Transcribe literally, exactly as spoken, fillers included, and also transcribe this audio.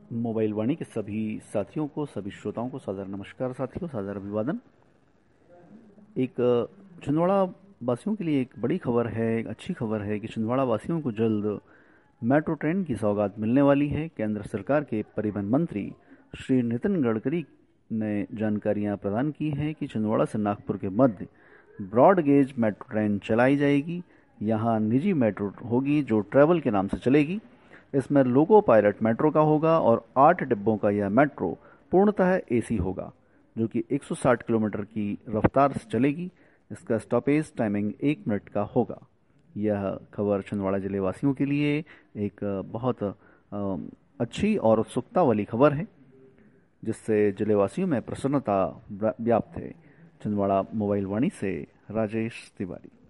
Mobile वाणी के सभी साथियों को, सभी श्रोताओं को सादर नमस्कार साथियों, सादर अभिवादन। एक अ, छिंदवाड़ा वासियों के लिए एक बड़ी खबर है, एक अच्छी खबर है कि छिंदवाड़ा वासियों को जल्द मेट्रो ट्रेन की सौगात मिलने वाली है। केंद्र सरकार के परिवहन मंत्री श्री नितिन गडकरी ने जानकारियां प्रदान की हैं कि छिंदवाड़ा से नागपुर के मध्य ब्रॉड गेज मेट्रो ट्रेन चलाई जाएगी। यहाँ निजी मेट्रो होगी जो ट्रैवल के नाम से चलेगी। इसमें लोको पायलट मेट्रो का होगा और आठ डिब्बों का यह मेट्रो पूर्णतः एसी होगा, जो कि एक सौ साठ किलोमीटर की रफ्तार से चलेगी। इसका स्टॉपेज टाइमिंग एक मिनट का होगा। यह खबर छिंदवाड़ा जिले वासियों के लिए एक बहुत अ, अच्छी और उत्सुकता वाली खबर है, जिससे जिले वासियों में प्रसन्नता व्याप्त है। छिंदवाड़ा मोबाइल वाणी से राजेश तिवारी।